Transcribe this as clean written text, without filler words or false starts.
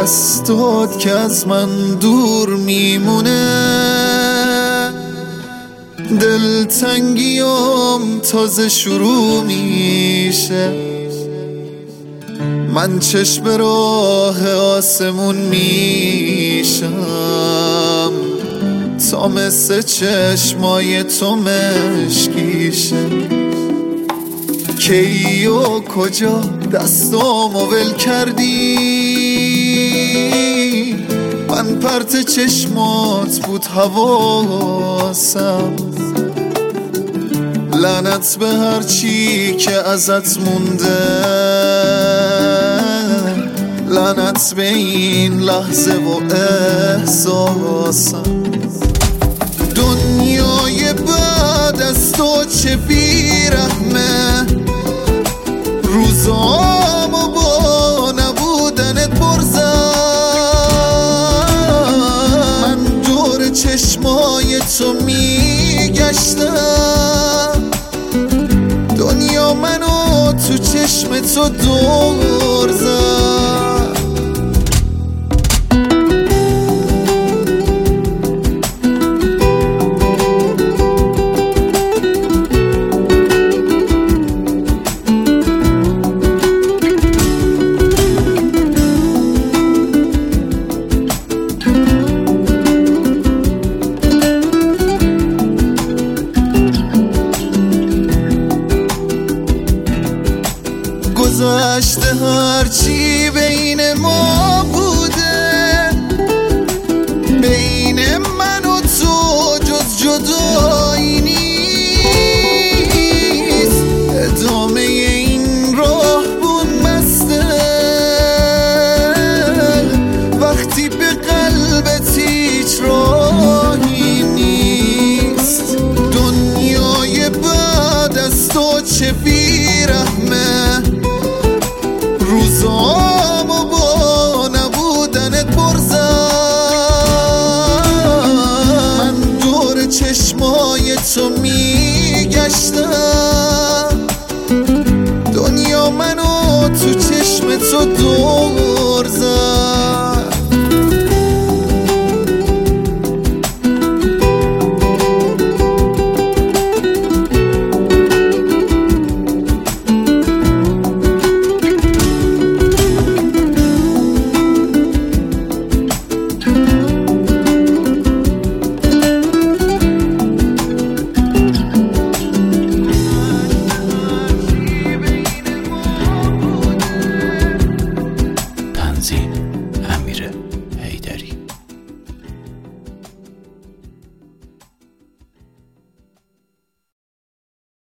دستات که از من دور میمونه، دلتنگیام تازه شروع میشه. من چشم راه آسمون میشم تا مثل چشمای تو مشکیشه. کی و کجا دستامو ول کردی؟ من پرت چشمات بود حواسم. لعنت به هر چی که ازت مونده، لعنت به این لحظه و احساسم. دنیای بعد از تو چه بیرحمه، روزامو با نبودنت برزم. من دور چشمای تو میگشتم، دنیا منو تو چشم تو دور زد. گذشته هرچی بین ما بوده، بین من و تو جز جدایی نیست. ادامه این راه بون بسته وقتی به قلبت هیچ راهی نیست. دنیای بعد از تو چه بیرحمه، روزامو با نبودنت برزم. من دور چشمای تو میگشتم، دنیا منو تو چشم تو دور